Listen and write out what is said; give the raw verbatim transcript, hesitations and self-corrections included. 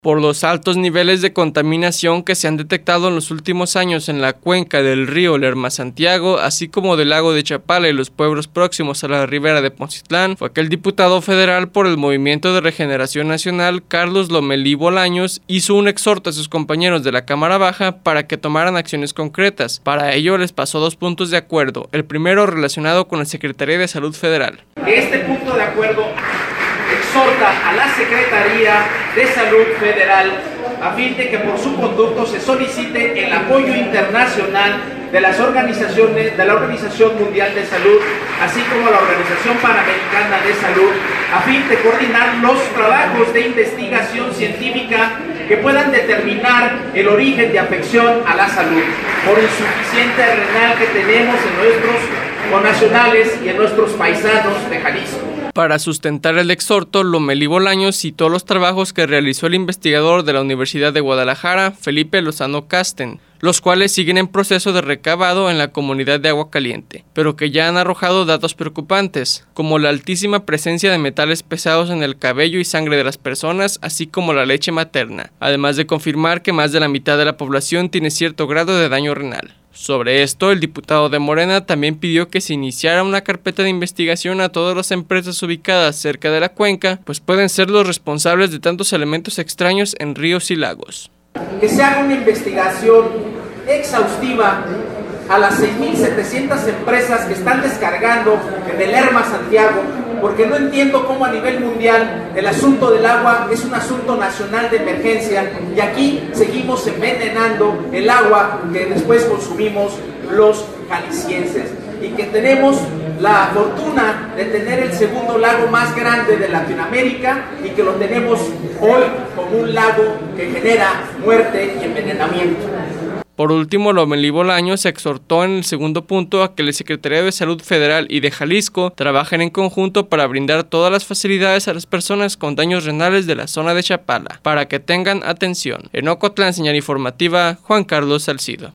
Por los altos niveles de contaminación que se han detectado en los últimos años en la cuenca del río Lerma-Santiago, así como del lago de Chapala y los pueblos próximos a la ribera de Poncitlán, fue que el diputado federal por el Movimiento de Regeneración Nacional, Carlos Lomelí Bolaños, hizo un exhorto a sus compañeros de la Cámara Baja para que tomaran acciones concretas. Para ello les pasó dos puntos de acuerdo, el primero relacionado con la Secretaría de Salud Federal. Este punto de acuerdo exhorta a la Secretaría de Salud Federal a fin de que por su conducto se solicite el apoyo internacional de las organizaciones, de la Organización Mundial de Salud, así como la Organización Panamericana de Salud, a fin de coordinar los trabajos de investigación científica que puedan determinar el origen de afección a la salud por insuficiencia renal que tenemos en nuestros connacionales y en nuestros paisanos de Jalisco. Para sustentar el exhorto, Lomelí Bolaños citó los trabajos que realizó el investigador de la Universidad de Guadalajara, Felipe Lozano Casten, los cuales siguen en proceso de recabado en la comunidad de Agua Caliente, pero que ya han arrojado datos preocupantes, como la altísima presencia de metales pesados en el cabello y sangre de las personas, así como la leche materna, además de confirmar que más de la mitad de la población tiene cierto grado de daño renal. Sobre esto, el diputado de Morena también pidió que se iniciara una carpeta de investigación a todas las empresas ubicadas cerca de la cuenca, pues pueden ser los responsables de tantos elementos extraños en ríos y lagos. Que se haga una investigación exhaustiva a las seis mil setecientas empresas que están descargando en el Lerma-Santiago, porque no entiendo cómo a nivel mundial el asunto del agua es un asunto nacional de emergencia y aquí seguimos envenenando el agua que después consumimos los jaliscienses, y que tenemos la fortuna de tener el segundo lago más grande de Latinoamérica y que lo tenemos hoy como un lago que genera muerte y envenenamiento. Por último, Lomelí Bolaños exhortó en el segundo punto a que la Secretaría de Salud Federal y de Jalisco trabajen en conjunto para brindar todas las facilidades a las personas con daños renales de la zona de Chapala, para que tengan atención. En Ocotlán, señal informativa, Juan Carlos Salcido.